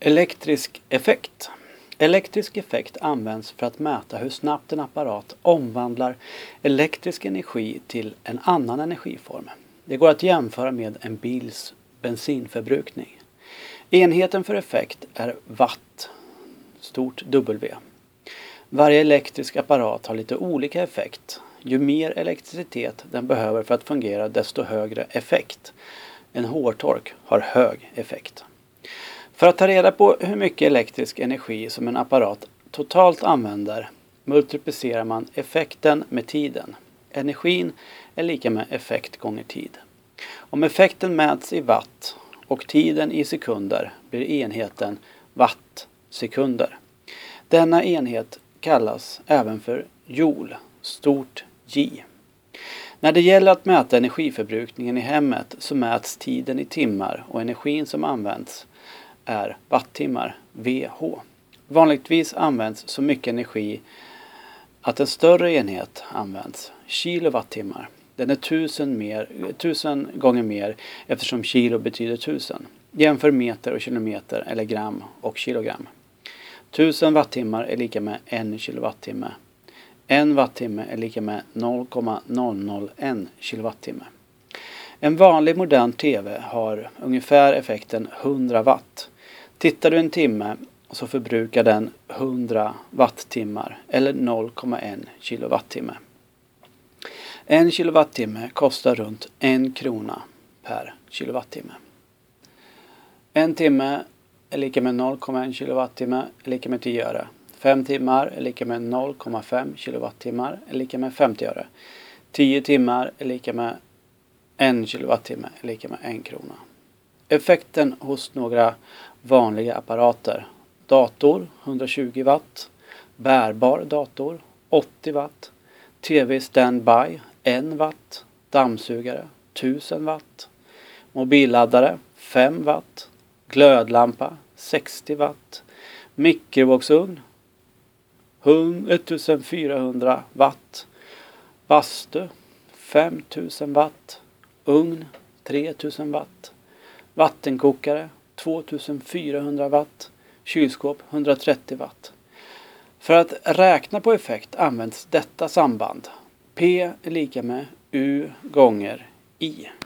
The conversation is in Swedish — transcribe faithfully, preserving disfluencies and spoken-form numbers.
Elektrisk effekt. Elektrisk effekt används för att mäta hur snabbt en apparat omvandlar elektrisk energi till en annan energiform. Det går att jämföra med en bils bensinförbrukning. Enheten för effekt är watt, stort W. Varje elektrisk apparat har lite olika effekt. Ju mer elektricitet den behöver för att fungera, desto högre effekt. En hårtork har hög effekt. För att ta reda på hur mycket elektrisk energi som en apparat totalt använder multiplicerar man effekten med tiden. Energin är lika med effekt gånger tid. Om effekten mäts i watt och tiden i sekunder blir enheten wattsekunder. Denna enhet kallas även för joule, stort J. När det gäller att mäta energiförbrukningen i hemmet så mäts tiden i timmar och energin som används är wattimmar, V H. Vanligtvis används så mycket energi att en större enhet används, kilowattimmar. Den är tusen, mer, tusen gånger mer eftersom kilo betyder tusen. Jämför meter och kilometer eller gram och kilogram. Tusen wattimmar är lika med en kilowattimme. En wattimme är lika med noll komma noll noll ett kilowattimme. En vanlig modern tv har ungefär effekten hundra watt. Tittar du en timme så förbrukar den hundra wattimmar eller noll komma ett kilowattimme. En kilowattimme kostar runt en krona per kilowattimme. En timme är lika med noll komma ett kilowattimme är lika med tio öre. Fem timmar är lika med noll komma fem kilowattimmar är lika med femtio öre. Tio timmar är lika med en kilowattimme är lika med en krona. Effekten hos några vanliga apparater. Dator hundratjugo watt. Bärbar dator åttio watt. Tv standby ett watt. Dammsugare tusen watt. Mobilladdare fem watt. Glödlampa sextio watt. Mikrovågsugn ettusensfyrahundra watt. Bastu fem tusen watt. Ugn tre tusen watt. Vattenkokare tvåtusenfyrahundra watt. Kylskåp hundratrettio watt. För att räkna på effekt används detta samband. P är lika med U gånger I.